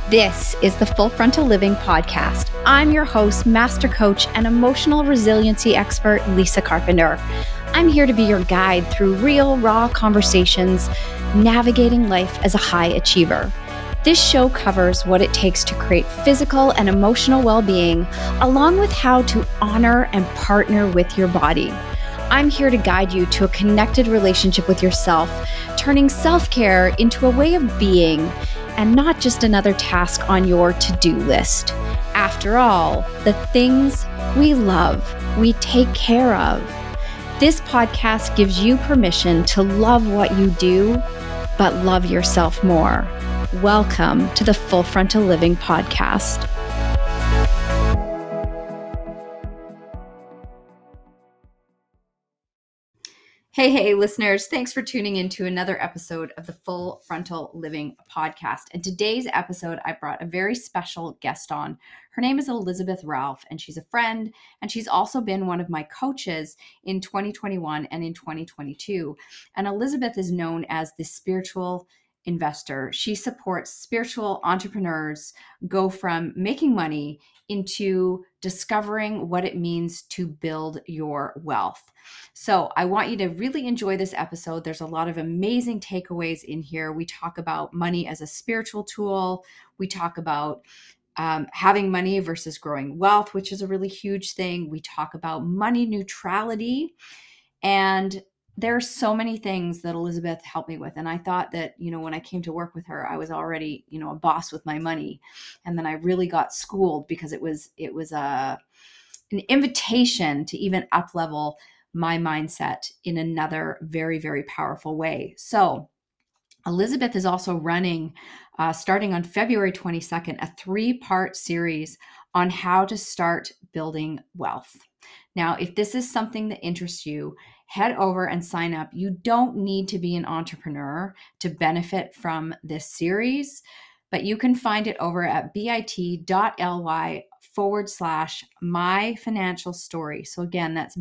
This is the Full Frontal Living Podcast. I'm your host, master coach, and emotional resiliency expert, Lisa Carpenter. I'm here to be your guide through real, raw conversations, navigating life as a high achiever. This show covers what it takes to create physical and emotional well-being, along with how to honor and partner with your body. I'm here to guide you to a connected relationship with yourself, turning self-care into a way of being and not just another task on your to-do list. After all, the things we love, we take care of. This podcast gives you permission to love what you do, but love yourself more. Welcome to the Full Frontal Living Podcast. Hey, listeners. Thanks for tuning in to another episode of the Full Frontal Living Podcast. And today's episode, I brought a very special guest on. Her name is Elizabeth Ralph, and she's a friend, and she's also been one of my coaches in 2021 and in 2022. And Elizabeth is known as the spiritual investor. She supports spiritual entrepreneurs go from making money into discovering what it means to build your wealth. So I want you to really enjoy this episode. There's a lot of amazing takeaways in here. We talk about money as a spiritual tool. We talk about having money versus growing wealth, which is a really huge thing. We talk about money neutrality, and there are so many things that Elizabeth helped me with. And I thought that, when I came to work with her, I was already, a boss with my money. And then I really got schooled because it was an invitation to even up-level my mindset in another very, very powerful way. So Elizabeth is also running, starting on February 22nd, a 3-part series on how to start building wealth. Now, if this is something that interests you, head over and sign up. You don't need to be an entrepreneur to benefit from this series, but you can find it over at bit.ly/my financial story. So again, that's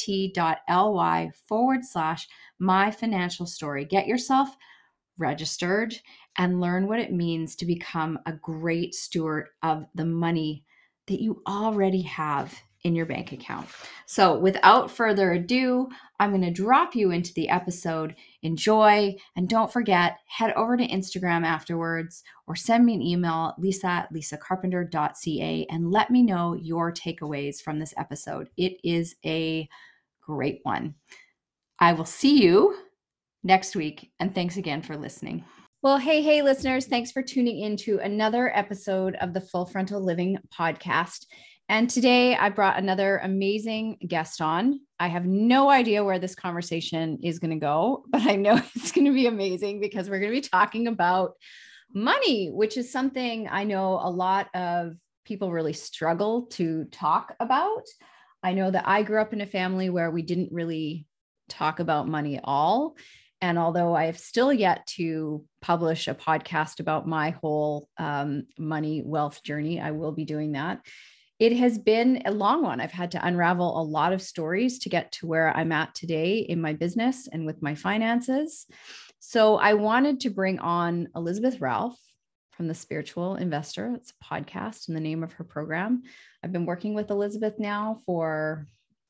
bit.ly/my financial story. Get yourself registered and learn what it means to become a great steward of the money that you already have in your bank account. So without further ado, I'm going to drop you into the episode. Enjoy, and don't forget, head over to Instagram afterwards or send me an email, lisa@lisacarpenter.ca, and let me know your takeaways from this episode. It is a great one. I will see you next week, and thanks again for listening. Well, hey, listeners, thanks for tuning in to another episode of the Full Frontal Living Podcast. And today I brought another amazing guest on. I have no idea where this conversation is going to go, but I know it's going to be amazing because we're going to be talking about money, which is something I know a lot of people really struggle to talk about. I know that I grew up in a family where we didn't really talk about money at all. And although I have still yet to publish a podcast about my whole money wealth journey, I will be doing that. It has been a long one. I've had to unravel a lot of stories to get to where I'm at today in my business and with my finances. So I wanted to bring on Elizabeth Ralph from The Spiritual Investor. It's a podcast and the name of her program. I've been working with Elizabeth now for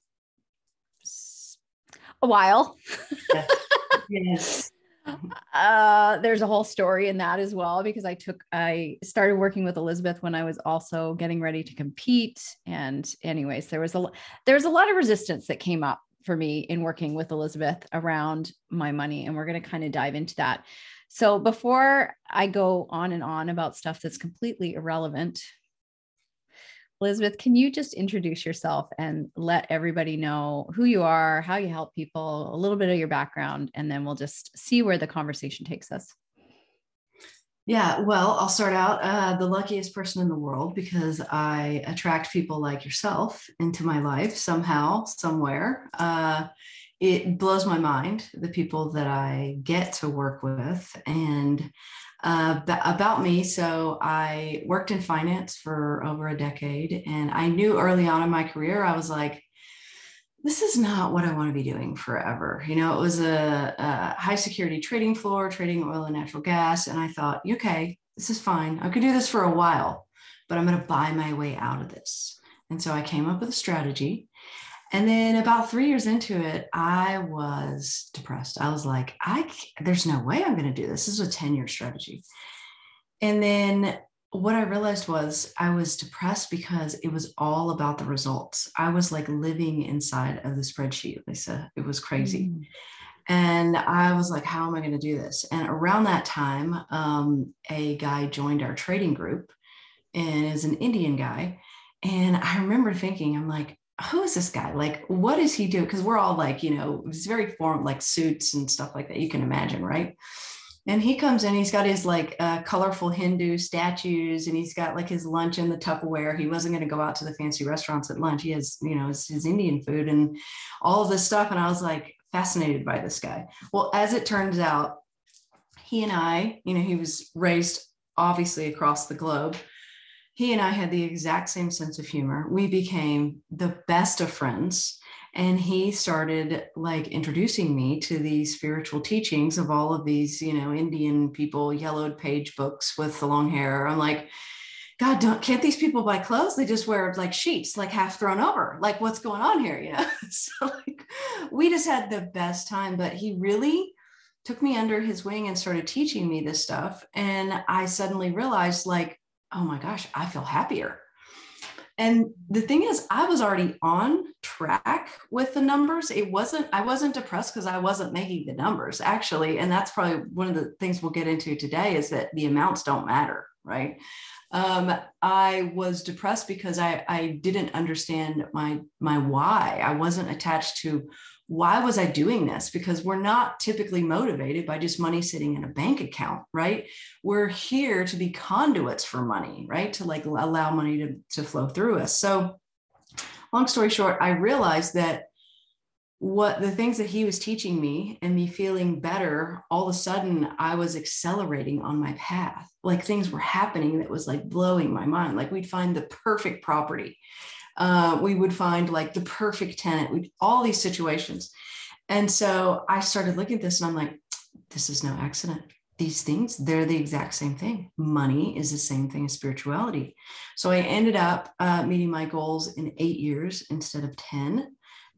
a while. Yes. There's a whole story in that as well, because I started working with Elizabeth when I was also getting ready to compete. And anyways, there was a lot of resistance that came up for me in working with Elizabeth around my money. And we're going to kind of dive into that. So before I go on and on about stuff that's completely irrelevant, Elizabeth, can you just introduce yourself and let everybody know who you are, how you help people, a little bit of your background, and then we'll just see where the conversation takes us. Yeah, well, I'll start out the luckiest person in the world because I attract people like yourself into my life somehow, somewhere. It blows my mind, the people that I get to work with. And about me, so I worked in finance for over a decade, and I knew early on in my career, I was like, this is not what I want to be doing forever. It was a high security trading floor, trading oil and natural gas. And I thought, okay, this is fine. I could do this for a while, but I'm going to buy my way out of this. And so I came up with a strategy. And then about 3 years into it, I was depressed. I was like, there's no way I'm going to do this. This is a 10-year strategy. And then what I realized was I was depressed because it was all about the results. I was like living inside of the spreadsheet, Lisa. It was crazy. Mm. And I was like, how am I going to do this? And around that time, a guy joined our trading group and is an Indian guy. And I remember thinking, I'm like, who is this guy? Like, what does he do? Because we're all like, it's very formal, like suits and stuff like that. You can imagine, right? And he comes in, he's got his like colorful Hindu statues, and he's got like his lunch in the Tupperware. He wasn't going to go out to the fancy restaurants at lunch. He has, his Indian food and all of this stuff. And I was like fascinated by this guy. Well, as it turns out, he and I, he was raised obviously across the globe. He and I had the exact same sense of humor. We became the best of friends. And he started like introducing me to these spiritual teachings of all of these, Indian people, yellowed page books with the long hair. I'm like, God, can't these people buy clothes? They just wear like sheets, like half thrown over. Like, what's going on here? So like, we just had the best time. But he really took me under his wing and started teaching me this stuff. And I suddenly realized, like, oh my gosh, I feel happier. And the thing is, I was already on track with the numbers. I wasn't depressed because I wasn't making the numbers actually. And that's probably one of the things we'll get into today, is that the amounts don't matter, right? I was depressed because I didn't understand my why. I wasn't attached to why was I doing this? Because we're not typically motivated by just money sitting in a bank account, right? We're here to be conduits for money, right? To like allow money to flow through us. So long story short, I realized that what the things that he was teaching me and me feeling better, all of a sudden I was accelerating on my path. Like things were happening that was like blowing my mind. Like we'd find the perfect property. We would find like the perfect tenant, all these situations. And so I started looking at this and I'm like, this is no accident. These things, they're the exact same thing. Money is the same thing as spirituality. So I ended up meeting my goals in 8 years instead of 10.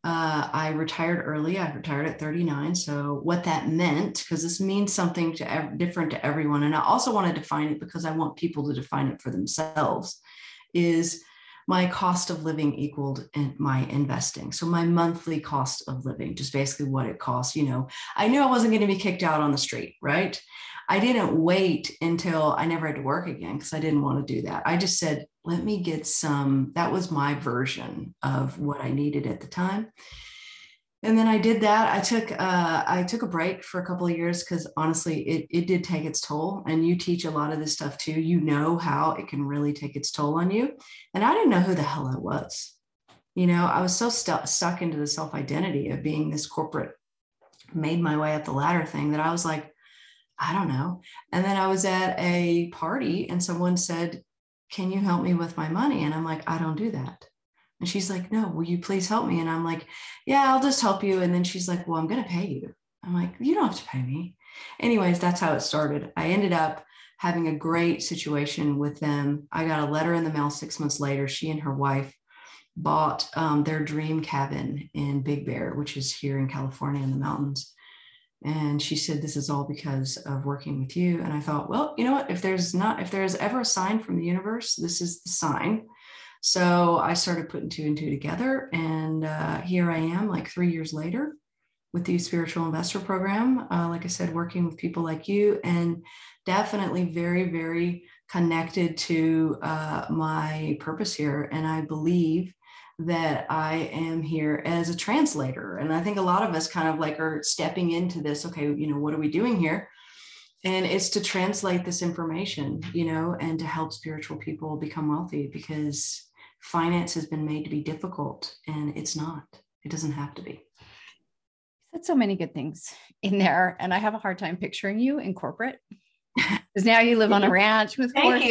I retired early. I retired at 39. So what that meant, because this means something different to everyone. And I also want to define it because I want people to define it for themselves, is my cost of living equaled in my investing. So my monthly cost of living, just basically what it costs. I knew I wasn't going to be kicked out on the street, right? I didn't wait until I never had to work again because I didn't want to do that. I just said, let me get some, that was my version of what I needed at the time. And then I did that. I took a break for a couple of years because honestly, it did take its toll. And you teach a lot of this stuff too. You know how it can really take its toll on you. And I didn't know who the hell I was. I was so stuck into the self-identity of being this corporate, made my way up the ladder thing, that I was like, I don't know. And then I was at a party and someone said, can you help me with my money? And I'm like, I don't do that. And she's like, no, will you please help me? And I'm like, yeah, I'll just help you. And then she's like, well, I'm going to pay you. I'm like, you don't have to pay me. Anyways, that's how it started. I ended up having a great situation with them. I got a letter in the mail 6 months later. She and her wife bought their dream cabin in Big Bear, which is here in California in the mountains. And she said, this is all because of working with you. And I thought, well, you know what, if there's ever a sign from the universe, this is the sign. So I started putting two and two together. And here I am like 3 years later with the Spiritual Investor Program. Like I said, working with people like you, and definitely very, very connected to my purpose here. And I believe that I am here as a translator. And I think a lot of us kind of like are stepping into this, okay, what are we doing here? And it's to translate this information, and to help spiritual people become wealthy, because finance has been made to be difficult, and it's not. It doesn't have to be. You said so many good things in there, and I have a hard time picturing you in corporate. Because now you live on a ranch with horses,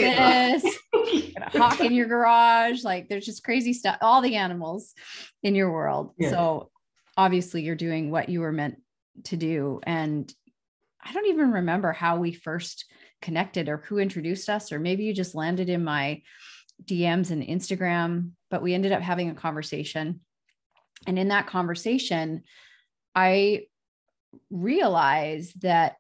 a hawk in your garage. Like there's just crazy stuff, all the animals in your world. Yeah. So obviously you're doing what you were meant to do. And I don't even remember how we first connected, or who introduced us, or maybe you just landed in my DMs and Instagram, but we ended up having a conversation. And in that conversation, I realized that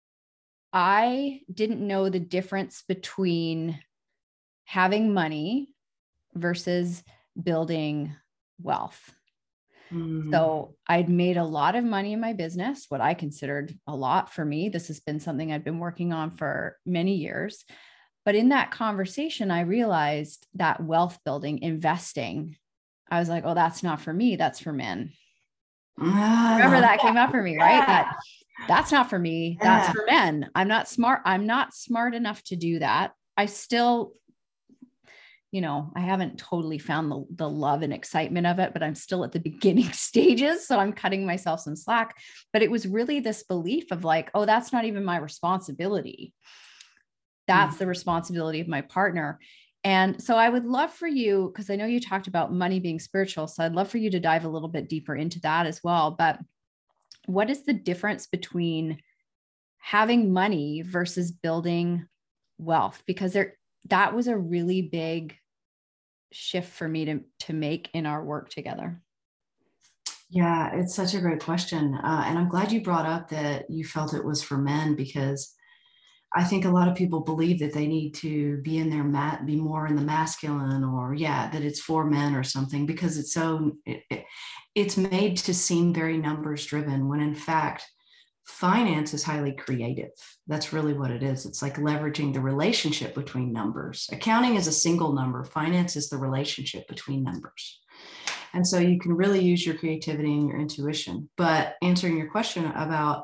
I didn't know the difference between having money versus building wealth. Mm-hmm. So I'd made a lot of money in my business, what I considered a lot for me. This has been something I've been working on for many years. But in that conversation, I realized that wealth building, investing, I was like, oh, that's not for me. That's for men. Remember that came up for me, right? That's not for me. That's for men. I'm not smart. I'm not smart enough to do that. I still, I haven't totally found the love and excitement of it, but I'm still at the beginning stages. So I'm cutting myself some slack. But it was really this belief of like, oh, that's not even my responsibility. That's the responsibility of my partner. And so I would love for you, because I know you talked about money being spiritual. So I'd love for you to dive a little bit deeper into that as well. But what is the difference between having money versus building wealth? Because that was a really big shift for me to make in our work together. Yeah, it's such a great question. And I'm glad you brought up that you felt it was for men, because I think a lot of people believe that they need to be in their be more in the masculine, or that it's for men or something, because it's made to seem very numbers driven, when in fact, finance is highly creative. That's really what it is. It's like leveraging the relationship between numbers. Accounting is a single number. Finance is the relationship between numbers. And so you can really use your creativity and your intuition. But answering your question about,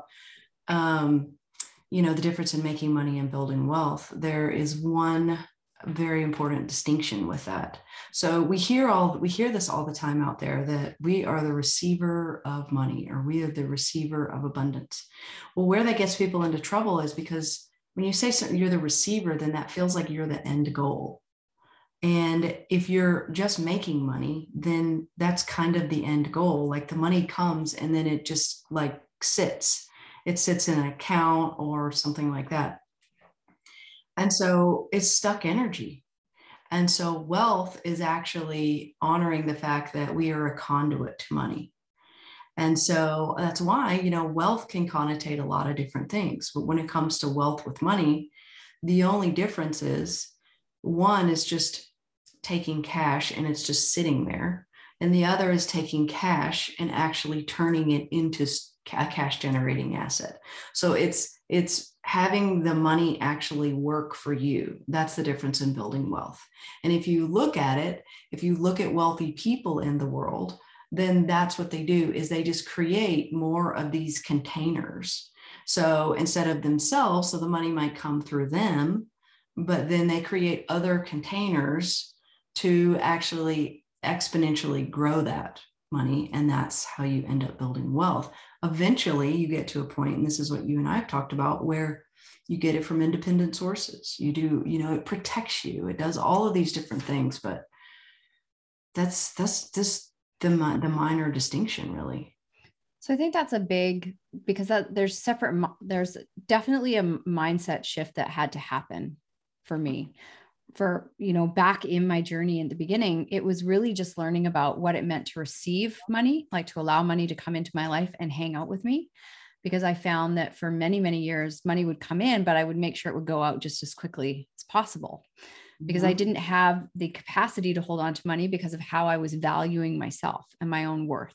the difference in making money and building wealth, there is one very important distinction with that. So we hear this all the time out there, that we are the receiver of money, or we are the receiver of abundance. Well, where that gets people into trouble is because when you say something, you're the receiver, then that feels like you're the end goal. And if you're just making money, then that's kind of the end goal. Like the money comes and then it just like sits. It sits in an account or something like that. And so it's stuck energy. And so wealth is actually honoring the fact that we are a conduit to money. And so that's why, wealth can connotate a lot of different things. But when it comes to wealth with money, the only difference is one is just taking cash and it's just sitting there. And the other is taking cash and actually turning it into a cash generating asset. So it's having the money actually work for you. That's the difference in building wealth. And if you look at wealthy people in the world, then that's what they do, is they just create more of these containers. So instead of themselves, so the money might come through them, but then they create other containers to actually exponentially grow that money. And that's how you end up building wealth. Eventually you get to a point, and this is what you and I have talked about, where you get it from independent sources. You do, it protects you. It does all of these different things, but that's just the minor distinction, really. So I think that's a big, because there's definitely a mindset shift that had to happen for me. For, back in my journey in the beginning, it was really just learning about what it meant to receive money, like to allow money to come into my life and hang out with me. Because I found that for many, many years, money would come in, but I would make sure it would go out just as quickly as possible, because I didn't have the capacity to hold on to money because of how I was valuing myself and my own worth.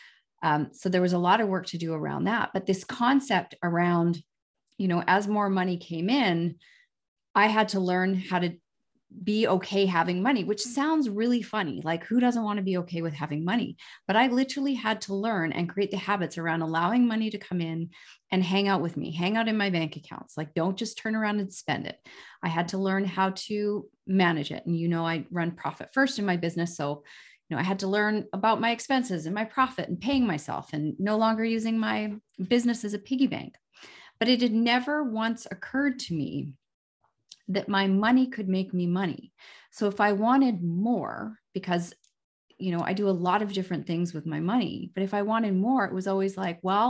So there was a lot of work to do around that. But this concept around, as more money came in, I had to learn how to be okay having money, which sounds really funny. Like, who doesn't want to be okay with having money? But I literally had to learn and create the habits around allowing money to come in and hang out with me, hang out in my bank accounts. Like, don't just turn around and spend it. I had to learn how to manage it. And, I run profit first in my business. So, I had to learn about my expenses and my profit and paying myself, and no longer using my business as a piggy bank. But it had never once occurred to me that my money could make me money. So if I wanted more, because, I do a lot of different things with my money, but if I wanted more, it was always like, well,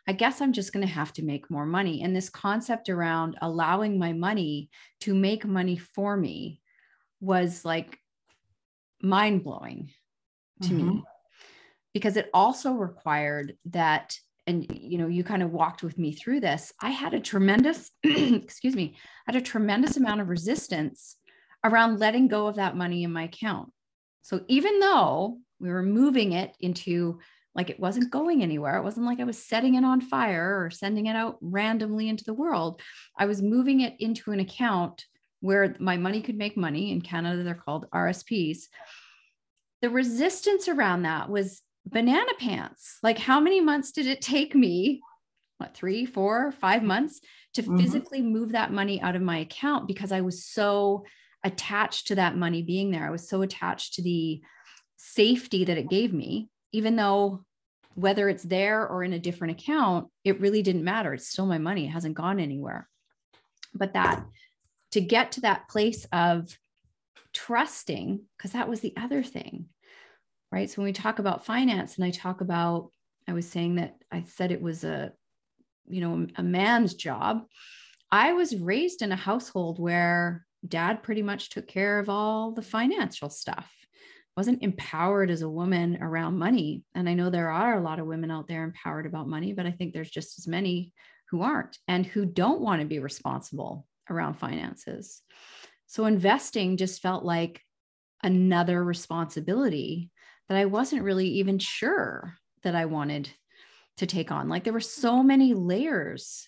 I guess I'm just going to have to make more money. And this concept around allowing my money to make money for me was like mind blowing to me, because it also required that, and you kind of walked with me through this. I had a tremendous, excuse me, I had a tremendous amount of resistance around letting go of that money in my account. So even though we were moving it into, like, it wasn't going anywhere, it wasn't like I was setting it on fire or sending it out randomly into the world. I was moving it into an account where my money could make money. In Canada, they're called RSPs. The resistance around that was banana pants. Like, how many months did it take me? What, 3, 4, 5 months to physically move that money out of my account, because I was so attached to that money being there. I was so attached to the safety that it gave me, even though whether it's there or in a different account, it really didn't matter. It's still my money. It hasn't gone anywhere. But that, to get to that place of trusting, because that was the other thing, right? So when we talk about finance, and I was saying that I said it was a man's job. I was raised in a household where dad pretty much took care of all the financial stuff. Wasn't empowered as a woman around money. And I know there are a lot of women out there empowered about money, but I think there's just as many who aren't and who don't want to be responsible around finances. So investing just felt like another responsibility that I wasn't really even sure that I wanted to take on. Like, there were so many layers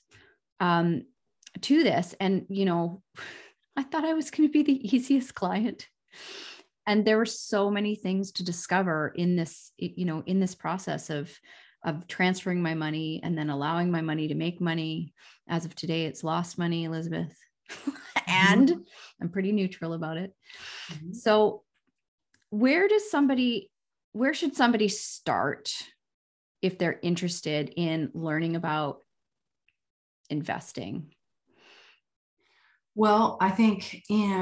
to this. And, I thought I was going to be the easiest client. And there were so many things to discover in this, in this process of transferring my money and then allowing my money to make money. As of today, it's lost money, Elizabeth. And I'm pretty neutral about it. So where should somebody start if they're interested in learning about investing? Well, I think,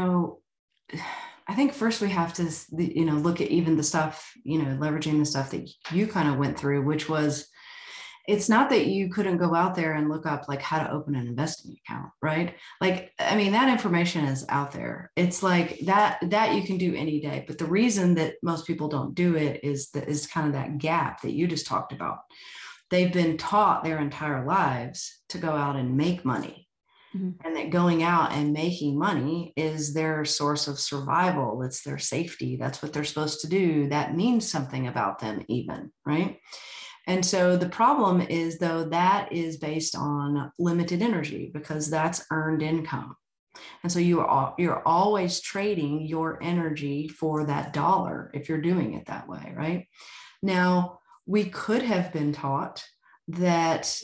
first we have to, look at even the stuff, leveraging the stuff that you kind of went through, which was, it's not that you couldn't go out there and look up like how to open an investing account, right? Like, I mean, that information is out there. It's like that you can do any day. But the reason that most people don't do it is kind of that gap that you just talked about. They've been taught their entire lives to go out and make money. And that going out and making money is their source of survival. It's their safety. That's what they're supposed to do. That means something about them even, right? And so the problem is, though, that is based on limited energy, because that's earned income. And so you're always trading your energy for that dollar if you're doing it that way, right? Now, we could have been taught that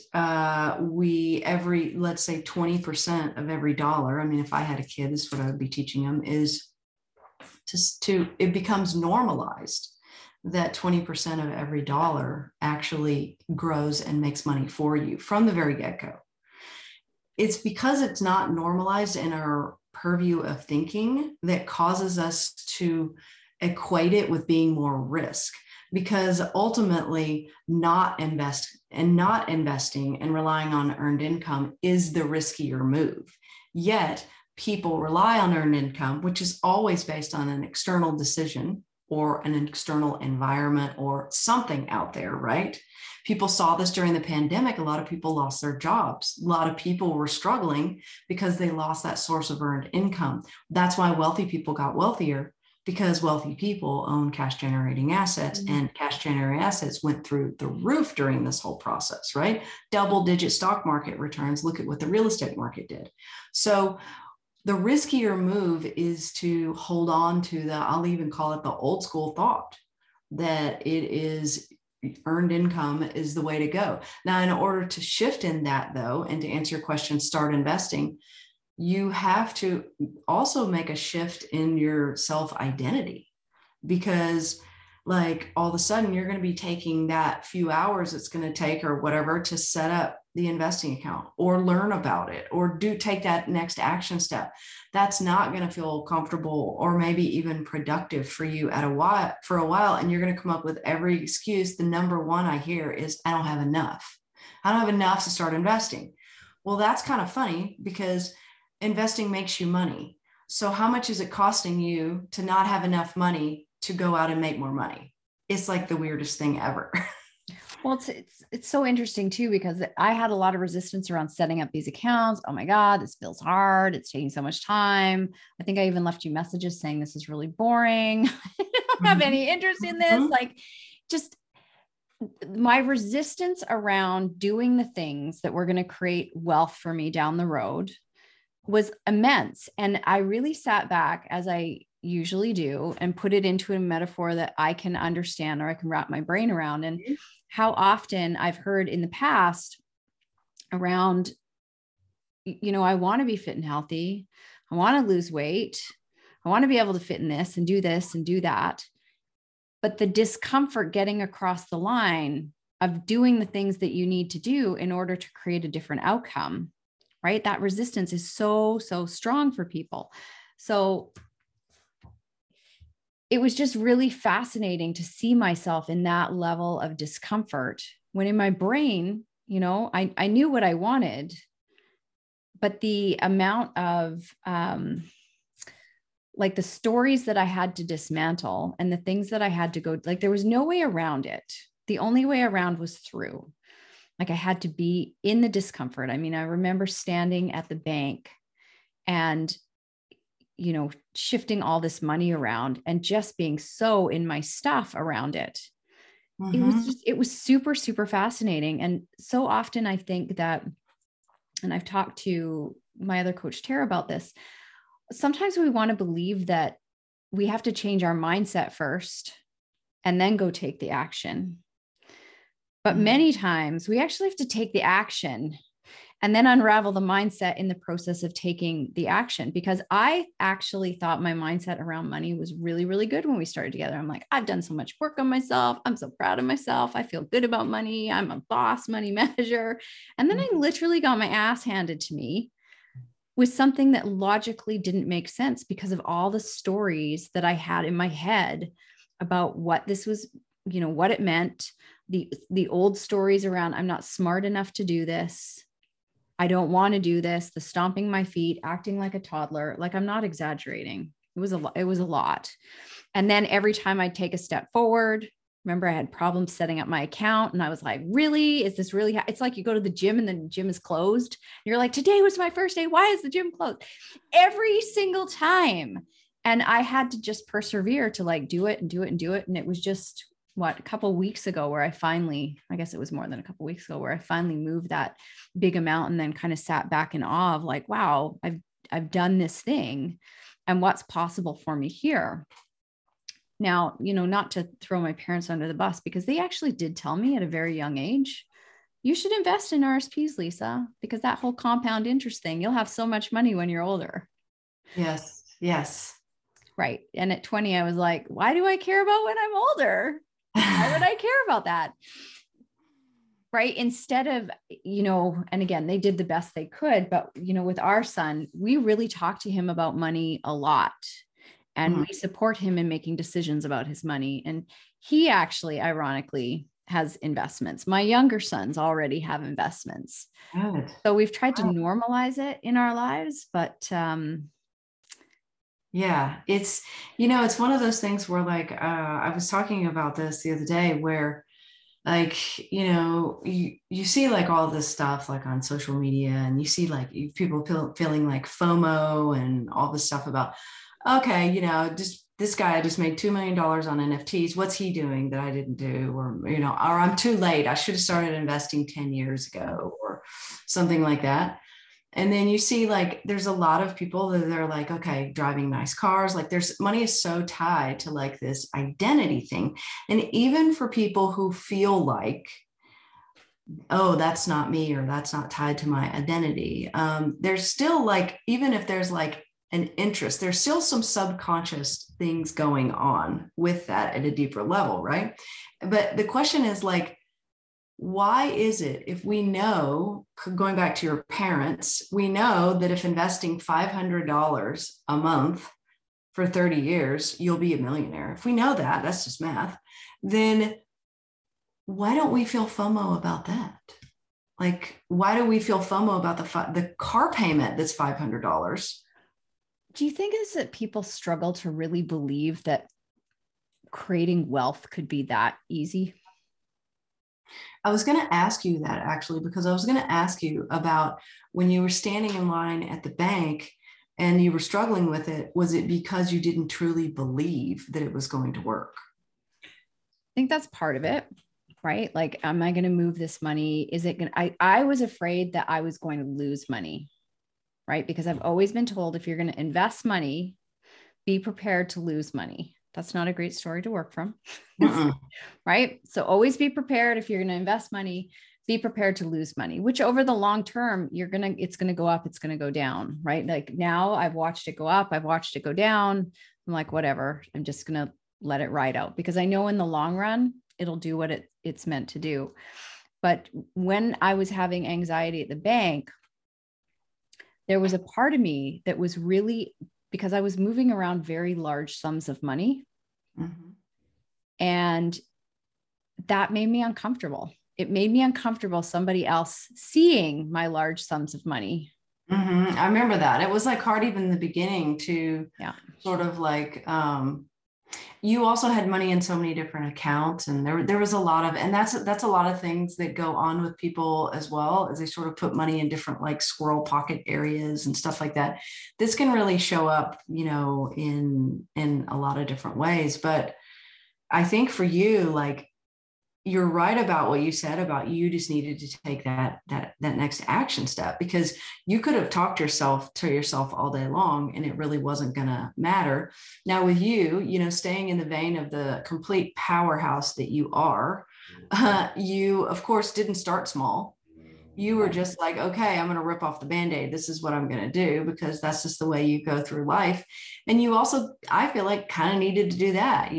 let's say 20% of every dollar. I mean, if I had a kid, this is what I would be teaching them, is it becomes normalized that 20% of every dollar actually grows and makes money for you from the very get-go. It's because it's not normalized in our purview of thinking that causes us to equate it with being more risk. Because ultimately, not investing and relying on earned income is the riskier move. Yet people rely on earned income, which is always based on an external decision or an external environment or something out there, right? People saw this during the pandemic. A lot of people lost their jobs. A lot of people were struggling because they lost that source of earned income. That's why wealthy people got wealthier, because wealthy people own cash generating assets, and cash generating assets went through the roof during this whole process, right? Double-digit stock market returns. Look at what the real estate market did. So the riskier move is to hold on to I'll even call it the old school thought that it is earned income is the way to go. Now, in order to shift in that, though, and to answer your question, start investing, you have to also make a shift in your self-identity, because like all of a sudden you're going to be taking that few hours it's going to take or whatever to set up the investing account or learn about it or take that next action step. That's not going to feel comfortable or maybe even productive for you for a while. And you're going to come up with every excuse. The number one I hear is, I don't have enough. I don't have enough to start investing. Well, that's kind of funny because investing makes you money. So how much is it costing you to not have enough money to go out and make more money? It's like the weirdest thing ever. Well, it's so interesting too, because I had a lot of resistance around setting up these accounts. Oh my God, this feels hard. It's taking so much time. I think I even left you messages saying this is really boring. I don't have any interest in this. Mm-hmm. Like, just my resistance around doing the things that were going to create wealth for me down the road was immense. And I really sat back, as I usually do, and put it into a metaphor that I can understand or I can wrap my brain around. And how often I've heard in the past around, I want to be fit and healthy. I want to lose weight. I want to be able to fit in this and do that. But the discomfort getting across the line of doing the things that you need to do in order to create a different outcome, right? That resistance is so, so strong for people. So it was just really fascinating to see myself in that level of discomfort when in my brain, I knew what I wanted, but the amount of, like the stories that I had to dismantle and the things that I had to go, like there was no way around it. The only way around was through. Like I had to be in the discomfort. I mean, I remember standing at the bank and, shifting all this money around and just being so in my stuff around it. Mm-hmm. It was super, super fascinating. And so often I think that, and I've talked to my other coach, Tara, about this. Sometimes we want to believe that we have to change our mindset first and then go take the action. But many times we actually have to take the action and then unravel the mindset in the process of taking the action. Because I actually thought my mindset around money was really, really good when we started together. I'm like, I've done so much work on myself. I'm so proud of myself. I feel good about money. I'm a boss money manager. And then I literally got my ass handed to me with something that logically didn't make sense because of all the stories that I had in my head about what this was, what it meant, the old stories around, I'm not smart enough to do this. I don't want to do this, the stomping my feet, acting like a toddler. Like I'm not exaggerating. It was a lot. And then every time I take a step forward, remember I had problems setting up my account and I was like, really, is this really, it's like you go to the gym and the gym is closed. You're like, today was my first day. Why is the gym closed? Every single time. And I had to just persevere to like do it and do it and do it. And it was just a couple of weeks ago where I guess it was more than a couple of weeks ago where I finally moved that big amount and then kind of sat back in awe of like, wow, I've done this thing and what's possible for me here. Now, not to throw my parents under the bus, because they actually did tell me at a very young age, you should invest in RSPs, Lisa, because that whole compound interest thing, you'll have so much money when you're older. Yes. Yes. Right. And at 20, I was like, why do I care about when I'm older? Why would I care about that? Right. Instead of, and again, they did the best they could, but, with our son, we really talked to him about money a lot. And we support him in making decisions about his money. And he actually, ironically, has investments. My younger sons already have investments. Good. So we've tried to normalize it in our lives, but yeah, it's one of those things where like I was talking about this the other day where like you see like all this stuff like on social media and you see like people feeling like FOMO and all this stuff about okay, just this guy just made $2 million on NFTs. What's he doing that I didn't do? Or, or I'm too late. I should have started investing 10 years ago or something like that. And then you see like, there's a lot of people that are like, okay, driving nice cars. Like there's money is so tied to like this identity thing. And even for people who feel like, oh, that's not me, or that's not tied to my identity. There's still like, even if there's like an interest, there's still some subconscious things going on with that at a deeper level, right? But the question is like, why is it if we know, going back to your parents, we know that if investing $500 a month for 30 years, you'll be a millionaire. If we know that, that's just math, then why don't we feel FOMO about that? Like, why do we feel FOMO about the car payment that's $500? Do you think is that people struggle to really believe that creating wealth could be that easy? I was going to ask you that actually, because I was going to ask you about when you were standing in line at the bank and you were struggling with it, was it because you didn't truly believe that it was going to work? I think that's part of it, right? Like, am I going to move this money? Is it going to, I was afraid that I was going to lose money, right? Because I've always been told if you're going to invest money, be prepared to lose money. That's not a great story to work from, right? So always be prepared. If you're going to invest money, be prepared to lose money, which over the long term, it's going to go up, it's going to go down, right? Like now I've watched it go up, I've watched it go down. I'm like, whatever, I'm just going to let it ride out because I know in the long run, it'll do what it's meant to do. But when I was having anxiety at the bank, there was a part of me that was really, because I was moving around very large sums of money. Mm-hmm. And that made me uncomfortable. It made me uncomfortable somebody else seeing my large sums of money. Mm-hmm. I remember that. It was like hard even in the beginning to sort of like, you also had money in so many different accounts, and there was a lot of, and that's a lot of things that go on with people as well, as they sort of put money in different like squirrel pocket areas and stuff like that. This can really show up, in a lot of different ways. But I think for you, like, you're right about what you said about you just needed to take that next action step, because you could have talked to yourself all day long and it really wasn't going to matter. Now with you, staying in the vein of the complete powerhouse that you are, you of course didn't start small. You were just like, okay, I'm going to rip off the Band-Aid. This is what I'm going to do, because that's just the way you go through life. And you also, I feel like, kind of needed to do that.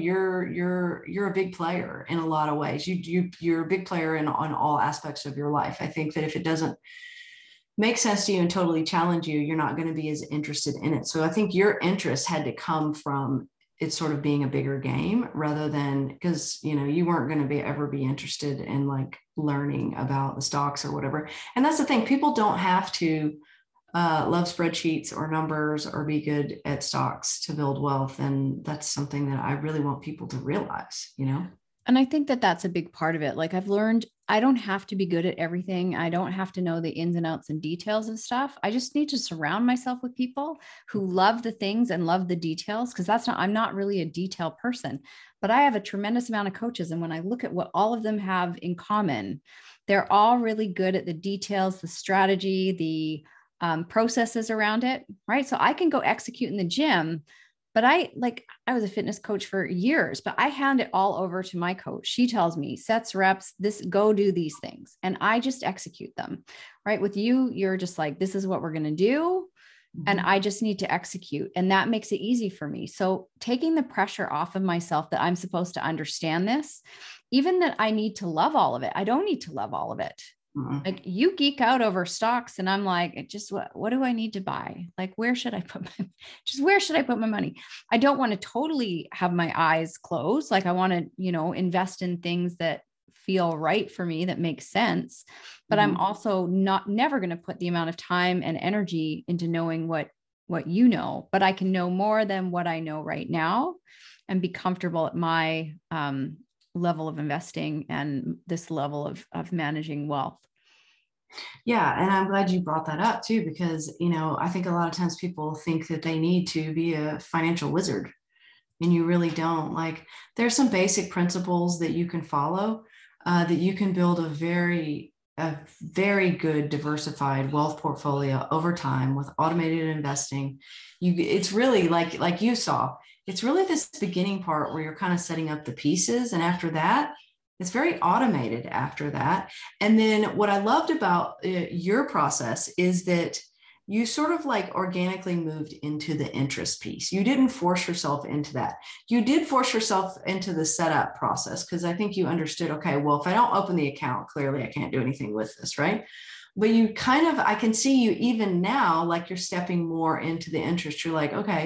You're a big player in a lot of ways. You're a big player on all aspects of your life. I think that if it doesn't make sense to you and totally challenge you, you're not going to be as interested in it. So I think your interest had to come from it's sort of being a bigger game, rather than, because you weren't going to ever be interested in like learning about the stocks or whatever. And that's the thing, people don't have to love spreadsheets or numbers or be good at stocks to build wealth. And that's something that I really want people to realize. And I think that that's a big part of it. Like I've learned I don't have to be good at everything. I don't have to know the ins and outs and details of stuff. I just need to surround myself with people who love the things and love the details, because I'm not really a detail person, but I have a tremendous amount of coaches. And when I look at what all of them have in common, they're all really good at the details, the strategy, the processes around it, right? So I can go execute in the gym, but I was a fitness coach for years, but I hand it all over to my coach. She tells me sets, reps, go do these things. And I just execute them, right? With you, you're just like, this is what we're going to do. Mm-hmm. And I just need to execute. And that makes it easy for me. So taking the pressure off of myself that I'm supposed to understand this, even that I need to love all of it. I don't need to love all of it. Mm-hmm. Like you geek out over stocks and I'm like, just what do I need to buy? Like, where should I put my money? I don't want to totally have my eyes closed. Like I want to, invest in things that feel right for me, that makes sense. But mm-hmm. I'm also never going to put the amount of time and energy into knowing what but I can know more than what I know right now and be comfortable at my, level of investing and this level of managing wealth. Yeah. And I'm glad you brought that up too, because, I think a lot of times people think that they need to be a financial wizard, and you really don't. Like there's some basic principles that you can follow, that you can build a very good diversified wealth portfolio over time with automated investing. It's really like you saw, it's really this beginning part where you're kind of setting up the pieces. And after that, it's very automated after that. And then what I loved about your process is that you sort of like organically moved into the interest piece. You didn't force yourself into that. You did force yourself into the setup process, because I think you understood, okay, well, if I don't open the account, clearly I can't do anything with this, right? But I can see you even now, like you're stepping more into the interest. You're like, okay,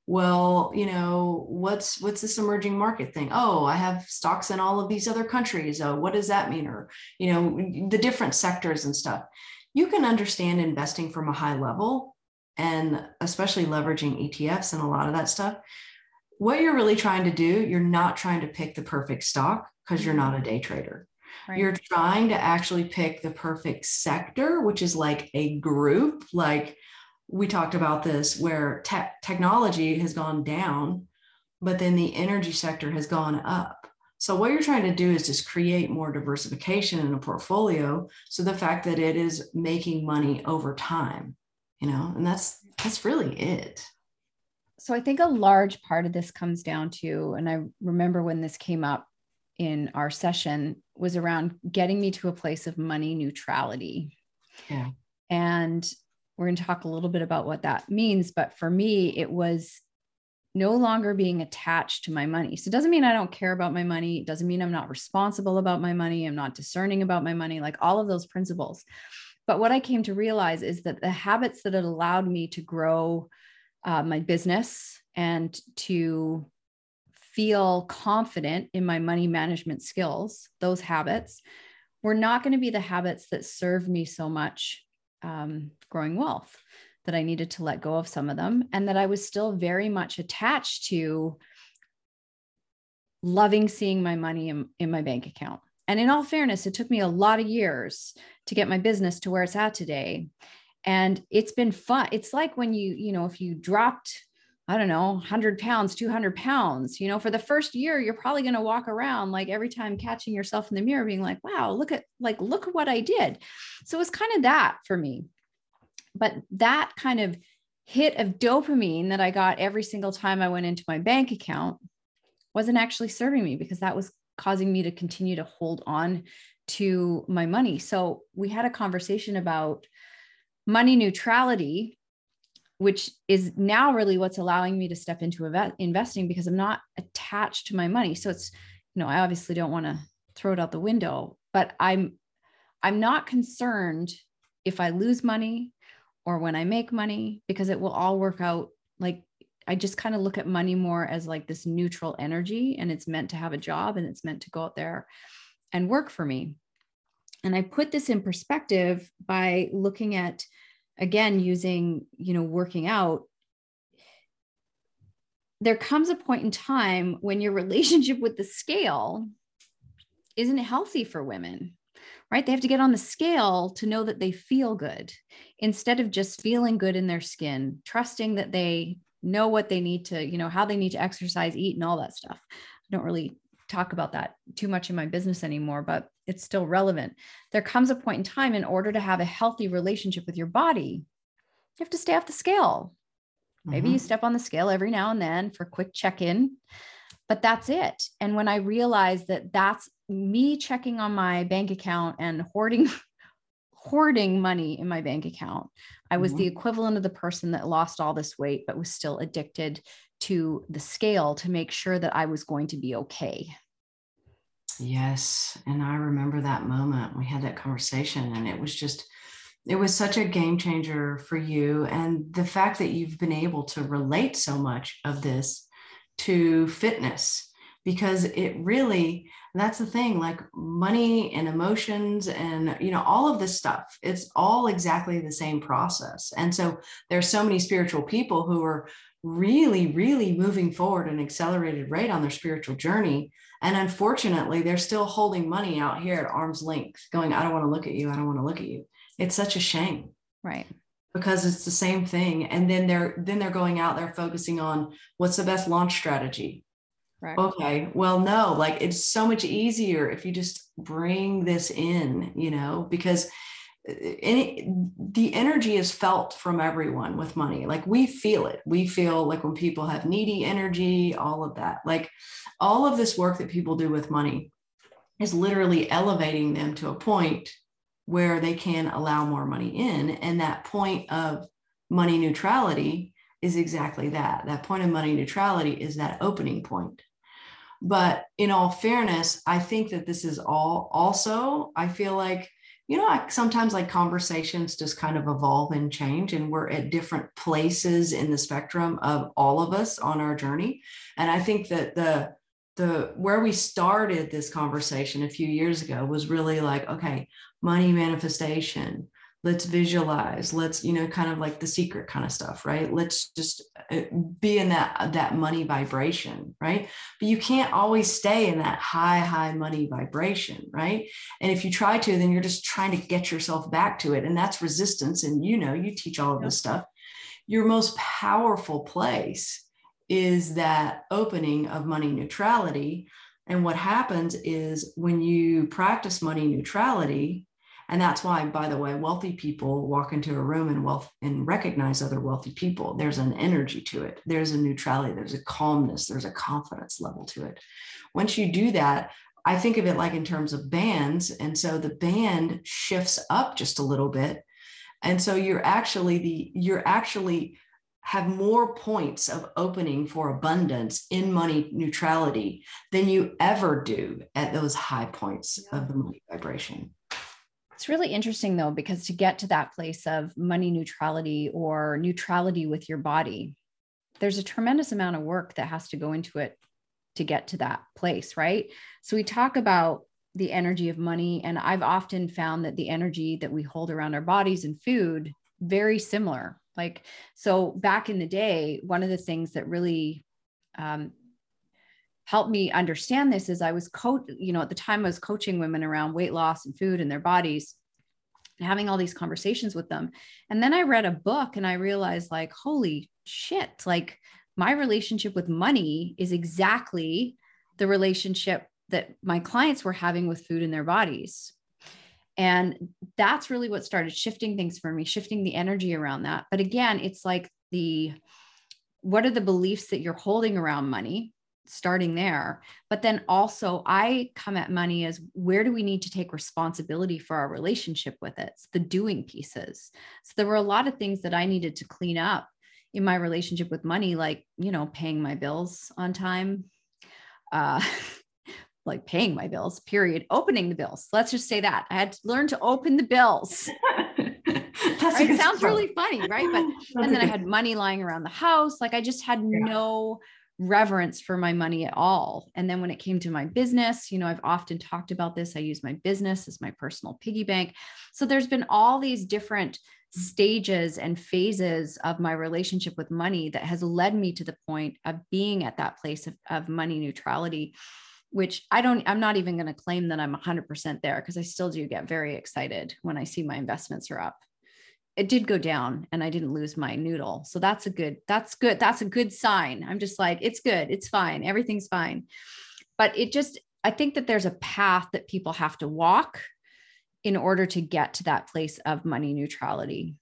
well, what's this emerging market thing? Oh, I have stocks in all of these other countries. Oh, what does that mean? Or, the different sectors and stuff. You can understand investing from a high level, and especially leveraging ETFs and a lot of that stuff. What you're really trying to do, you're not trying to pick the perfect stock because you're not a day trader. Right. You're trying to actually pick the perfect sector, which is like a group. Like we talked about this, where technology has gone down, but then the energy sector has gone up. So what you're trying to do is just create more diversification in a portfolio. So the fact that it is making money over time, and that's really it. So I think a large part of this comes down to, and I remember when this came up in our session, was around getting me to a place of money neutrality. Yeah. And we're going to talk a little bit about what that means. But for me, it was no longer being attached to my money. So it doesn't mean I don't care about my money. It doesn't mean I'm not responsible about my money. I'm not discerning about my money, like all of those principles. But what I came to realize is that the habits that had allowed me to grow my business and to feel confident in my money management skills, those habits were not going to be the habits that served me so much growing wealth, that I needed to let go of some of them, and that I was still very much attached to loving seeing my money in my bank account. And in all fairness, it took me a lot of years to get my business to where it's at today. And it's been fun. It's like when if you dropped, I don't know, 100 pounds, 200 pounds, for the first year, you're probably going to walk around like every time catching yourself in the mirror being like, wow, look at what I did. So it's kind of that for me. But that kind of hit of dopamine that I got every single time I went into my bank account wasn't actually serving me, because that was causing me to continue to hold on to my money. So we had a conversation about money neutrality, which is now really what's allowing me to step into investing, because I'm not attached to my money. So it's, I obviously don't want to throw it out the window, but I'm not concerned if I lose money or when I make money, because it will all work out. Like, I just kind of look at money more as like this neutral energy, and it's meant to have a job, and it's meant to go out there and work for me. And I put this in perspective by looking at, again, using, working out. There comes a point in time when your relationship with the scale isn't healthy for women, right? They have to get on the scale to know that they feel good, instead of just feeling good in their skin, trusting that they know what they need to, how they need to exercise, eat, and all that stuff. I don't really talk about that too much in my business anymore, but it's still relevant. There comes a point in time, in order to have a healthy relationship with your body, you have to stay off the scale. Maybe you step on the scale every now and then for a quick check-in, but that's it. And when I realized that that's me checking on my bank account and hoarding money in my bank account, I was the equivalent of the person that lost all this weight, but was still addicted to the scale to make sure that I was going to be okay. Yes. And I remember that moment. We had that conversation, and it was such a game changer for you. And the fact that you've been able to relate so much of this to fitness, because it really, that's the thing, like money and emotions and, all of this stuff, it's all exactly the same process. And so there's so many spiritual people who are really, really moving forward at an accelerated rate on their spiritual journey. And unfortunately, they're still holding money out here at arm's length going, I don't want to look at you. I don't want to look at you. It's such a shame. Right. Because it's the same thing. And then they're going out there focusing on what's the best launch strategy. Right. Okay. Well, no, like it's so much easier if you just bring this in, because the energy is felt from everyone with money. Like we feel it. We feel like when people have needy energy, all of that, like all of this work that people do with money is literally elevating them to a point where they can allow more money in. And that point of money neutrality is exactly that. That point of money neutrality is that opening point. But in all fairness, I think that this is all also, I feel like I sometimes like conversations just kind of evolve and change, and we're at different places in the spectrum of all of us on our journey. And I think that the where we started this conversation a few years ago was really like, okay, money manifestation, let's visualize, let's, kind of like The Secret kind of stuff, right? Let's just be in that money vibration, right? But you can't always stay in that high money vibration, right? And if you try to, then you're just trying to get yourself back to it, and that's resistance. And you teach all of this stuff. Your most powerful place is that opening of money neutrality. And what happens is when you practice money neutrality, and that's why, by the way, wealthy people walk into a room and recognize other wealthy people. There's an energy to it. There's a neutrality. There's a calmness. There's a confidence level to it. Once you do that, I think of it like in terms of bands. And so the band shifts up just a little bit. And so you're actually have more points of opening for abundance in money neutrality than you ever do at those high points of the money vibration. It's really interesting though, because to get to that place of money neutrality or neutrality with your body, there's a tremendous amount of work that has to go into it to get to that place, right? So we talk about the energy of money, and I've often found that the energy that we hold around our bodies and food, very similar. Like, so back in the day, one of the things that really helped me understand this is I was at the time I was coaching women around weight loss and food and their bodies, and having all these conversations with them. And then I read a book and I realized, like, holy shit, like my relationship with money is exactly the relationship that my clients were having with food in their bodies. And that's really what started shifting things for me, shifting the energy around that. But again, it's like what are the beliefs that you're holding around money, starting there. But then also I come at money as, where do we need to take responsibility for our relationship with it? It's the doing pieces. So there were a lot of things that I needed to clean up in my relationship with money, like, paying my bills on time, like paying my bills, period. Opening the bills. Let's just say that I had to learn to open the bills. Right? It sounds really funny, right? But and then I had money lying around the house. Like I just had no reverence for my money at all. And then when it came to my business, I've often talked about this. I use my business as my personal piggy bank. So there's been all these different stages and phases of my relationship with money that has led me to the point of being at that place of money neutrality, which I'm not even going to claim that I'm 100% there, because I still do get very excited when I see my investments are up. It did go down and I didn't lose my noodle. So that's good. That's a good sign. I'm just like, it's good. It's fine. Everything's fine. But I think that there's a path that people have to walk in order to get to that place of money neutrality.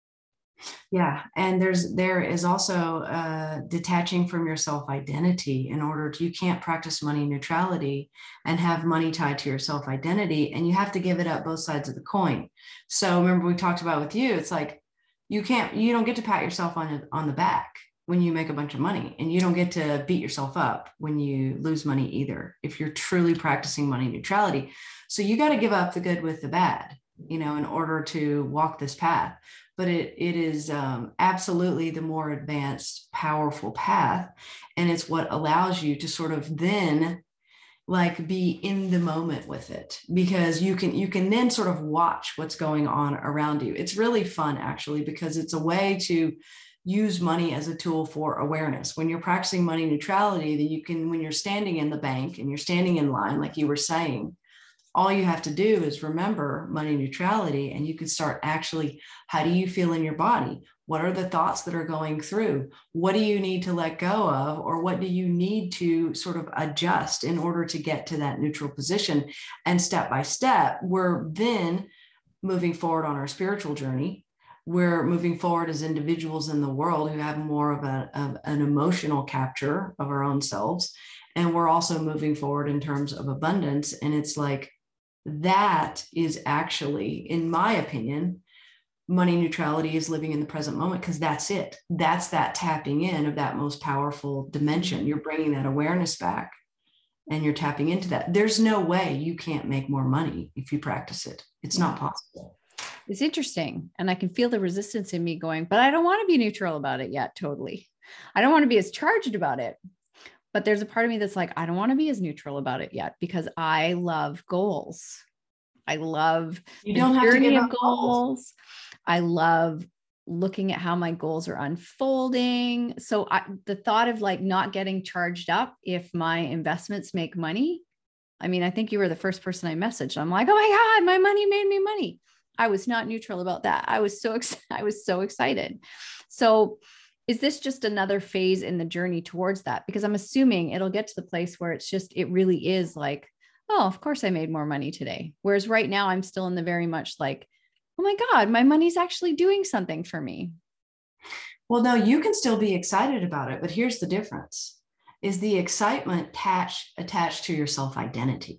Yeah. And there is also detaching from your self-identity you can't practice money neutrality and have money tied to your self-identity, and you have to give it up both sides of the coin. So remember we talked about with you, it's like, you don't get to pat yourself on the back when you make a bunch of money, and you don't get to beat yourself up when you lose money either, if you're truly practicing money neutrality. So you got to give up the good with the bad, in order to walk this path. But it is absolutely the more advanced, powerful path. And it's what allows you to sort of then like be in the moment with it, because you can then sort of watch what's going on around you. It's really fun, actually, because it's a way to use money as a tool for awareness. When you're practicing money neutrality, that when you're standing in the bank and you're standing in line, like you were saying, all you have to do is remember money neutrality, and you can start actually, how do you feel in your body? What are the thoughts that are going through? What do you need to let go of? Or what do you need to sort of adjust in order to get to that neutral position? And step by step, we're then moving forward on our spiritual journey. We're moving forward as individuals in the world who have more of an emotional capture of our own selves. And we're also moving forward in terms of abundance. And it's like, that is actually, in my opinion, money neutrality is living in the present moment, because that's it. That's that tapping in of that most powerful dimension. You're bringing that awareness back and you're tapping into that. There's no way you can't make more money if you practice it. It's not possible. It's interesting. And I can feel the resistance in me going, but I don't want to be neutral about it yet. Totally. I don't want to be as charged about it. But there's a part of me that's like, I don't want to be as neutral about it yet because I love goals. I love the journey of goals. I love looking at how my goals are unfolding. So the thought of like not getting charged up if my investments make money. I mean, I think you were the first person I messaged. I'm like, oh my God, my money made me money. I was not neutral about that. I was so excited. So is this just another phase in the journey towards that? Because I'm assuming it'll get to the place where it really is like, oh, of course I made more money today. Whereas right now I'm still in the very much like, oh my God, my money's actually doing something for me. Well, no, you can still be excited about it, but here's the difference: is the excitement attached to your self-identity.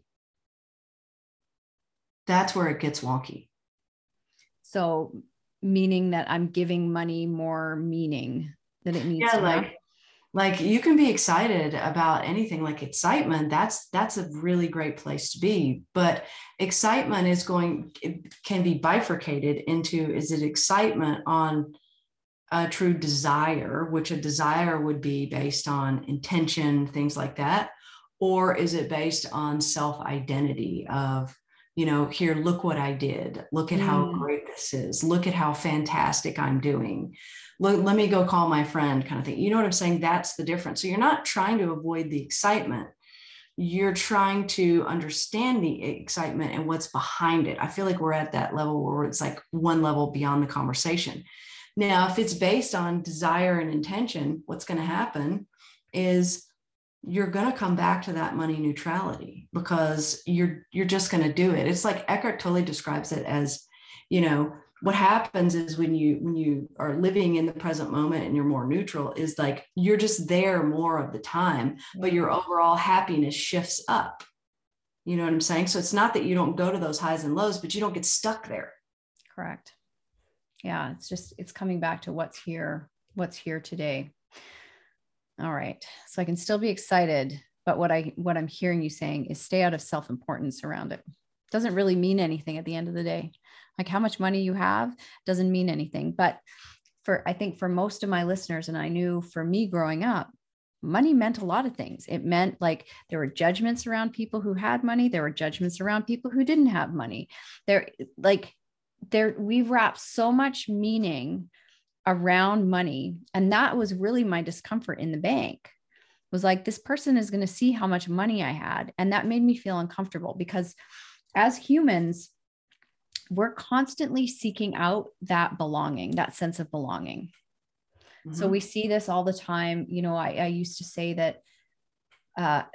That's where it gets wonky. So meaning that I'm giving money more meaning than it needs to have. Like you can be excited about anything. Like excitement, that's a really great place to be. But excitement can be bifurcated into, is it excitement on a true desire, which a desire would be based on intention, things like that? Or is it based on self-identity of, here, look what I did. Look at how great this is. Look at how fantastic I'm doing. Let me go call my friend, kind of thing. You know what I'm saying? That's the difference. So you're not trying to avoid the excitement. You're trying to understand the excitement and what's behind it. I feel like we're at that level where it's like one level beyond the conversation. Now, if it's based on desire and intention, what's going to happen is you're going to come back to that money neutrality, because you're just going to do it. It's like Eckhart Tolle describes it as, what happens is when you are living in the present moment and you're more neutral, is like you're just there more of the time, but your overall happiness shifts up. You know what I'm saying? So it's not that you don't go to those highs and lows, but you don't get stuck there. Correct. Yeah, it's coming back to what's here today. All right. So I can still be excited, but what I'm hearing you saying is stay out of self-importance around it. Doesn't really mean anything at the end of the day. Like how much money you have doesn't mean anything. But I think for most of my listeners, and I knew for me growing up, money meant a lot of things. It meant like there were judgments around people who had money. There were judgments around people who didn't have money. We've wrapped so much meaning around money. And that was really my discomfort in the bank, was like, this person is going to see how much money I had. And that made me feel uncomfortable, because as humans, we're constantly seeking out that belonging, that sense of belonging. Mm-hmm. So we see this all the time. I used to say that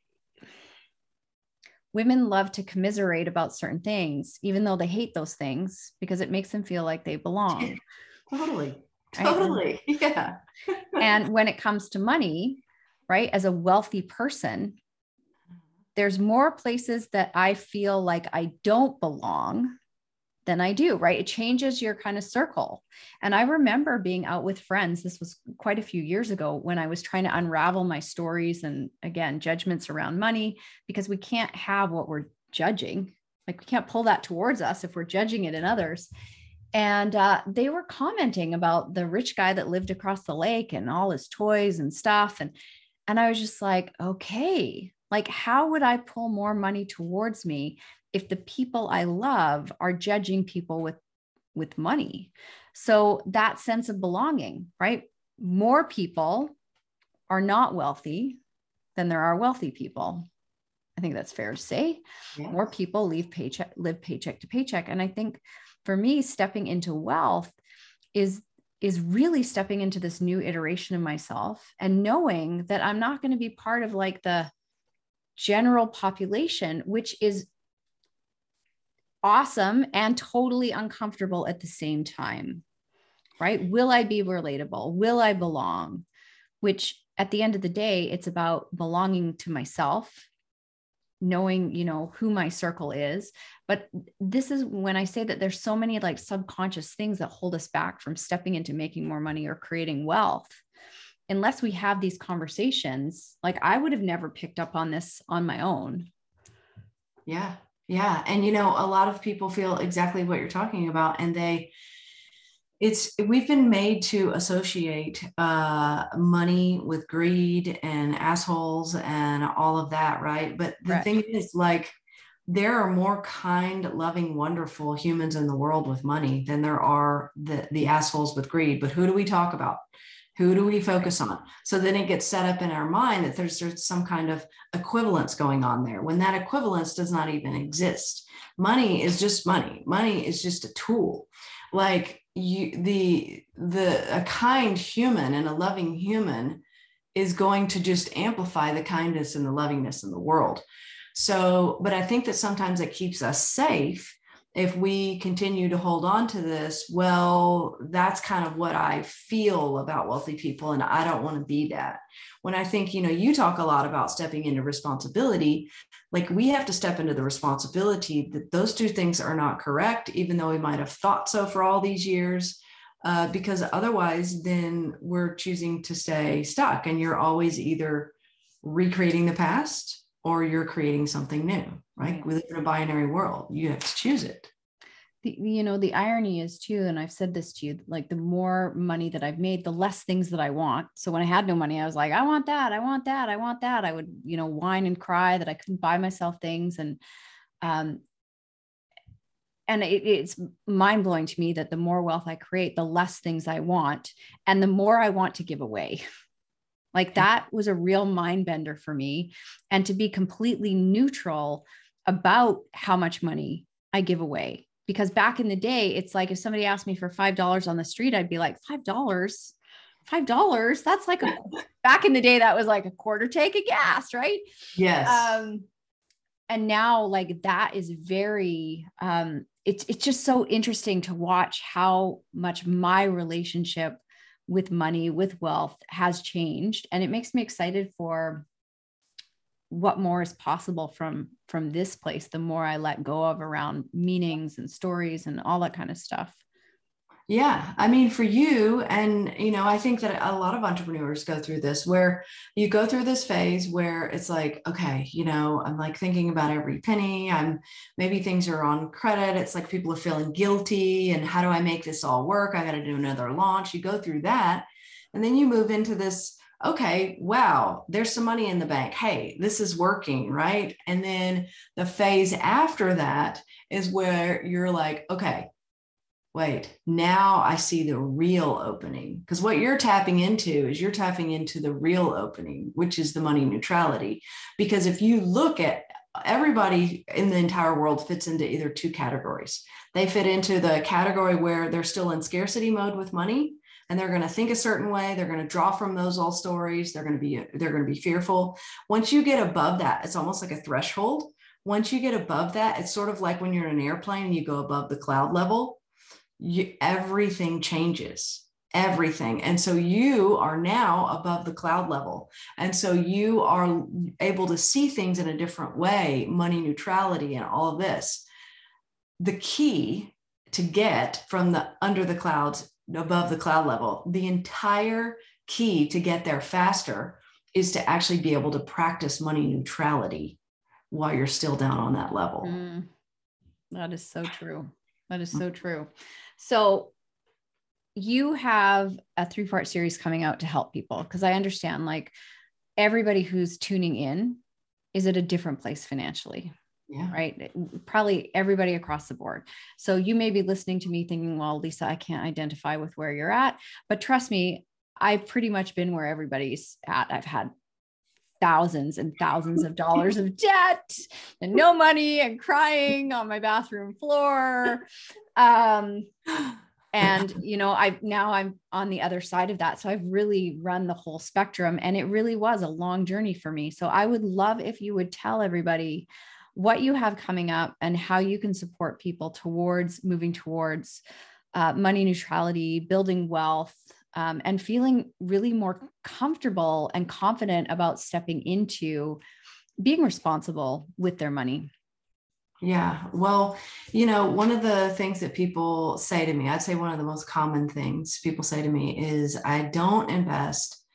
women love to commiserate about certain things, even though they hate those things, because it makes them feel like they belong. Totally. Right? Yeah. And when it comes to money, right, as a wealthy person, there's more places that I feel like I don't belong than I do, right? It changes your kind of circle. And I remember being out with friends. This was quite a few years ago, when I was trying to unravel my stories and, again, judgments around money, because we can't have what we're judging. Like we can't pull that towards us if we're judging it in others. And they were commenting about the rich guy that lived across the lake and all his toys and stuff. And I was just like, okay, like how would I pull more money towards me if the people I love are judging people with money? So that sense of belonging, right? More people are not wealthy than there are wealthy people. I think that's fair to say. Yes. More people live paycheck to paycheck. And I think for me, stepping into wealth is really stepping into this new iteration of myself and knowing that I'm not going to be part of like the general population, which is awesome and totally uncomfortable at the same time, right? Will I be relatable? Will I belong? Which at the end of the day, it's about belonging to myself, knowing, who my circle is. But this is when I say that there's so many like subconscious things that hold us back from stepping into making more money or creating wealth, unless we have these conversations, like I would have never picked up on this on my own. Yeah. Yeah. And, you know, a lot of people feel exactly what you're talking about. And we've been made to associate money with greed and assholes and all of that. Right. But the Correct. thing is, like, there are more kind, loving, wonderful humans in the world with money than there are the assholes with greed. But who do we talk about? Who do we focus on? So then it gets set up in our mind that there's some kind of equivalence going on there when that equivalence does not even exist. Money is just money. Money is just a tool. Like a kind human and a loving human is going to just amplify the kindness and the lovingness in the world. So, but I think that sometimes it keeps us safe if we continue to hold on to this. Well, that's kind of what I feel about wealthy people, and I don't want to be that. When I think, you know, you talk a lot about stepping into responsibility, like we have to step into the responsibility that those two things are not correct, even though we might have thought so for all these years. Because otherwise, then we're choosing to stay stuck, and you're always either recreating the past or you're creating something new, right? We live in a binary world. You have to choose it. The irony is too, and I've said this to you, like the more money that I've made, the less things that I want. So when I had no money, I was like, I want that. I want that. I want that. I would, whine and cry that I couldn't buy myself things. And it's mind blowing to me that the more wealth I create, the less things I want and the more I want to give away. Like that was a real mind bender for me. And to be completely neutral about how much money I give away. Because back in the day, it's like if somebody asked me for $5 on the street, I'd be like, $5, $5. That's like back in the day, that was like a quarter tank of gas, right? Yes. And now like that is very, it's just so interesting to watch how much my relationship with money, with wealth has changed. And it makes me excited for what more is possible from this place, the more I let go of around meanings and stories and all that kind of stuff. Yeah. I mean, for you, and, I think that a lot of entrepreneurs go through this, where you go through this phase where it's like, okay, I'm like thinking about every penny. Maybe things are on credit. It's like people are feeling guilty. And how do I make this all work? I got to do another launch. You go through that. And then you move into this, okay, wow, there's some money in the bank. Hey, this is working, right? And then the phase after that is where you're like, okay, wait, now I see the real opening. Because what you're tapping into the real opening, which is the money neutrality. Because if you look at everybody in the entire world fits into either two categories. They fit into the category where they're still in scarcity mode with money, and they're going to think a certain way. They're going to draw from those old stories. They're going to be fearful. Once you get above that, it's almost like a threshold. Once you get above that, it's sort of like when you're in an airplane and you go above the cloud level. Everything changes, everything. And so you are now above the cloud level. And so you are able to see things in a different way, money neutrality and all of this. The key to get from the under the clouds, above the cloud level, the entire key to get there faster is to actually be able to practice money neutrality while you're still down on that level. That is so true. That is so true. So you have a 3-part series coming out to help people, because I understand like everybody who's tuning in is at a different place financially. Yeah. Right. Probably everybody across the board. So you may be listening to me thinking, well, Lisa, I can't identify with where you're at, but trust me, I've pretty much been where everybody's at. I've had thousands and thousands of dollars of debt and no money and crying on my bathroom floor. And, I'm on the other side of that. So I've really run the whole spectrum, and it really was a long journey for me. So I would love if you would tell everybody what you have coming up and how you can support people towards moving towards money neutrality, building wealth, and feeling really more comfortable and confident about stepping into being responsible with their money. Yeah. Well, one of the things that people say to me, I'd say one of the most common things people say to me is, I don't invest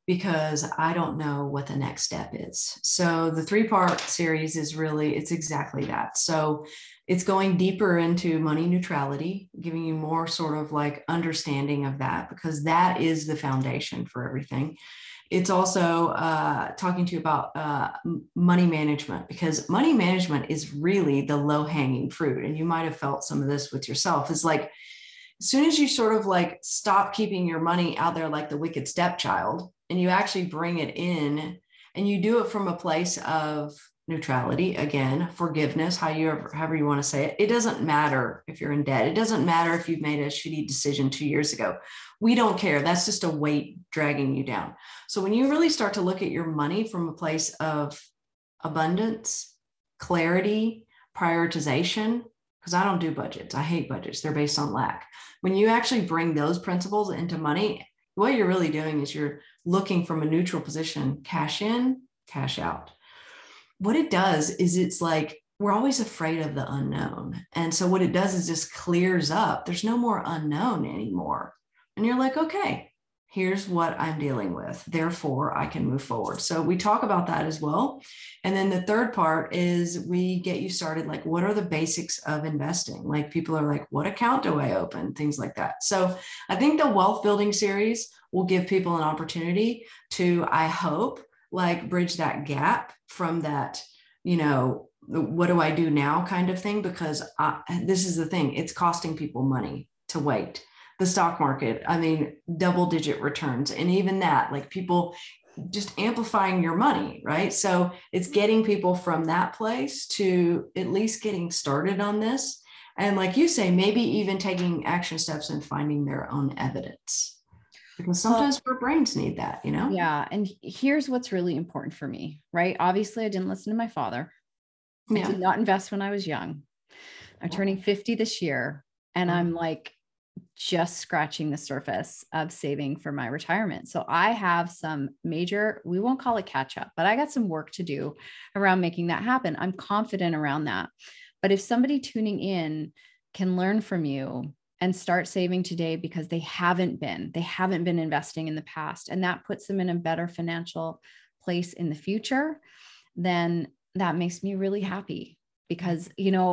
because I don't know what the next step is. So the 3-part series is really, it's exactly that. So it's going deeper into money neutrality, giving you more sort of like understanding of that, because that is the foundation for everything. It's also talking to you about money management, because money management is really the low hanging fruit. And you might have felt some of this with yourself. Is like, as soon as you sort of like stop keeping your money out there like the wicked stepchild, and you actually bring it in, and you do it from a place of neutrality, again, forgiveness, however you want to say it. It doesn't matter if you're in debt. It doesn't matter if you've made a shitty decision 2 years ago. We don't care. That's just a weight dragging you down. So when you really start to look at your money from a place of abundance, clarity, prioritization, because I don't do budgets. I hate budgets. They're based on lack. When you actually bring those principles into money, what you're really doing is you're looking from a neutral position, cash in, cash out. What it does is it's like, we're always afraid of the unknown. And so what it does is just clears up. There's no more unknown anymore. And you're like, okay, here's what I'm dealing with. Therefore, I can move forward. So we talk about that as well. And then the third part is we get you started, like, what are the basics of investing? Like, people are like, what account do I open? Things like that. So I think the wealth building series will give people an opportunity to, I hope, like bridge that gap from that, what do I do now kind of thing, because this is the thing, it's costing people money to wait. The stock market, I mean, double-digit returns. And even that, like, people just amplifying your money, right? So it's getting people from that place to at least getting started on this. And like you say, maybe even taking action steps and finding their own evidence. Because sometimes our brains need that, Yeah. And here's what's really important for me, right? Obviously, I didn't listen to my father. I did not invest when I was young. I'm turning 50 this year, and I'm like just scratching the surface of saving for my retirement. So I have some major, we won't call it catch up, but I got some work to do around making that happen. I'm confident around that. But if somebody tuning in can learn from you and start saving today because they haven't been investing in the past, and that puts them in a better financial place in the future, then that makes me really happy. Because,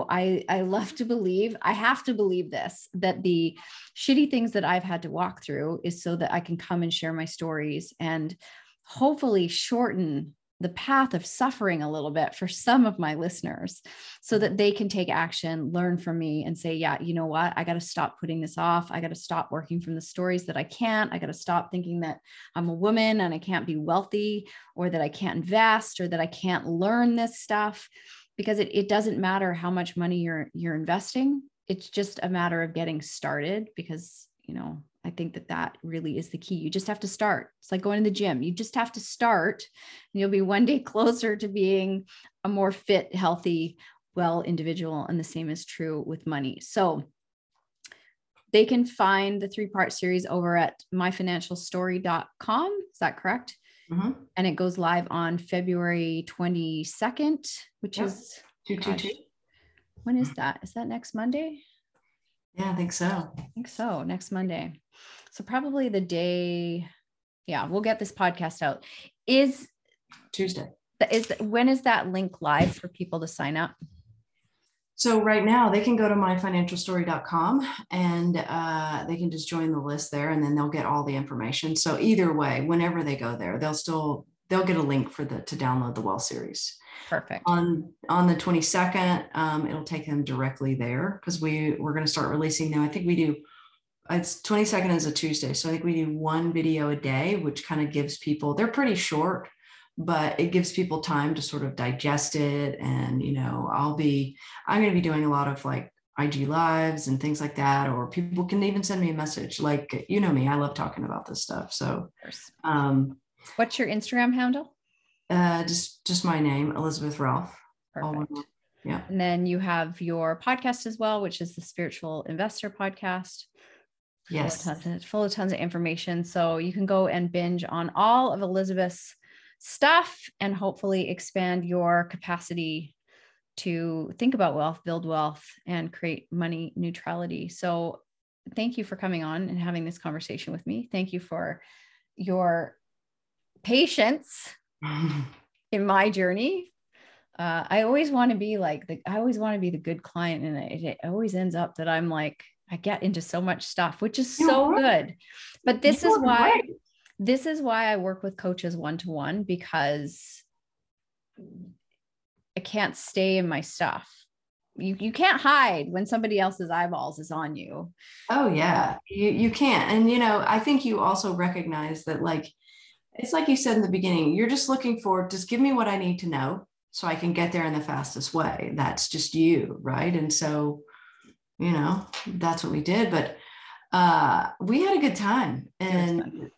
I love to believe, I have to believe this, that the shitty things that I've had to walk through is so that I can come and share my stories and hopefully shorten the path of suffering a little bit for some of my listeners, so that they can take action, learn from me, and say, yeah, you know what? I got to stop putting this off. I got to stop working from the stories that I can't. I got to stop thinking that I'm a woman and I can't be wealthy, or that I can't invest, or that I can't learn this stuff, because it doesn't matter how much money you're investing. It's just a matter of getting started, because, I think that really is the key. You just have to start. It's like going to the gym. You just have to start, and you'll be one day closer to being a more fit, healthy, well individual. And the same is true with money. So they can find the 3-part series over at myfinancialstory.com. Is that correct? Mm-hmm. And it goes live on February 22nd, which is 222. When is that? Is that next Monday? Yeah, I think so. Next Monday. So probably the day. Yeah, we'll get this podcast out. Is Tuesday. When is that link live for people to sign up? So right now they can go to myfinancialstory.com and they can just join the list there, and then they'll get all the information. So either way, whenever they go there, they'll get a link to download the Well series. Perfect. On the 22nd, it'll take them directly there, because we're going to start releasing them. I think we do. It's 22nd is a Tuesday, so I think we do one video a day, which kind of gives people. They're pretty short, but it gives people time to sort of digest it. And, I'm going to be doing a lot of like IG lives and things like that, or people can even send me a message. Like, me, I love talking about this stuff. So, what's your Instagram handle? Just my name, Elizabeth Ralph. Perfect. Yeah. And then you have your podcast as well, which is the Spiritual Investor Podcast. Yes. Full of tons of information. So you can go and binge on all of Elizabeth's stuff and hopefully expand your capacity to think about wealth, build wealth, and create money neutrality. So thank you for coming on and having this conversation with me. Thank you for your patience in my journey. I always want to be the good client. And it always ends up that I'm like, I get into so much stuff, which is so good. But this is why I work with coaches one-to-one, because I can't stay in my stuff. You can't hide when somebody else's eyeballs is on you. Oh yeah, you can't. And I think you also recognize that, like, it's like you said in the beginning, you're just looking for, just give me what I need to know so I can get there in the fastest way. That's just you, right? And so, that's what we did. But we had a good time. And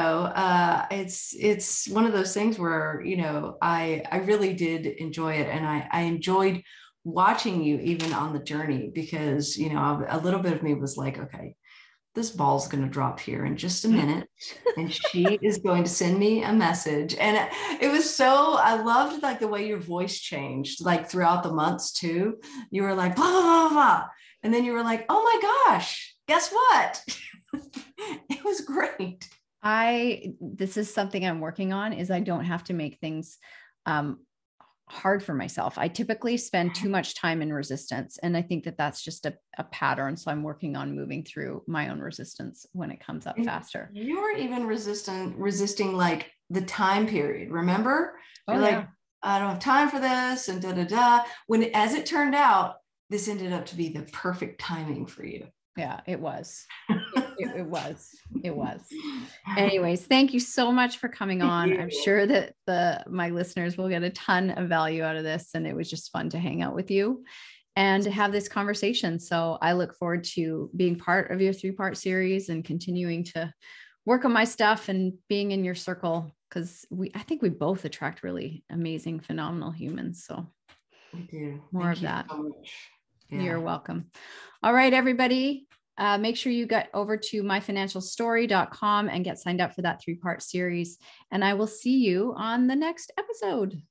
it's one of those things where I really did enjoy it, and I enjoyed watching you even on the journey, because a little bit of me was like, okay, this ball's going to drop here in just a minute, and she is going to send me a message. And it was so, I loved like the way your voice changed, like throughout the months too. You were like, blah, blah, blah, blah. And then you were like, oh my gosh, guess what? It was great. This is something I'm working on, is I don't have to make things hard for myself. I typically spend too much time in resistance. And I think that that's just a pattern. So I'm working on moving through my own resistance when it comes up faster. You were even resisting like the time period. Remember? You're like, I don't have time for this, and da, da, da. When, as it turned out, this ended up to be the perfect timing for you. Yeah, it was. It was. Anyways, thank you so much for coming on. I'm sure that my listeners will get a ton of value out of this, and it was just fun to hang out with you and to have this conversation. So I look forward to being part of your 3-part series and continuing to work on my stuff and being in your circle, because I think we both attract really amazing, phenomenal humans. So we do. More of that. So much. Yeah. You're welcome. All right, everybody. Make sure you get over to myfinancialstory.com and get signed up for that 3-part series. And I will see you on the next episode.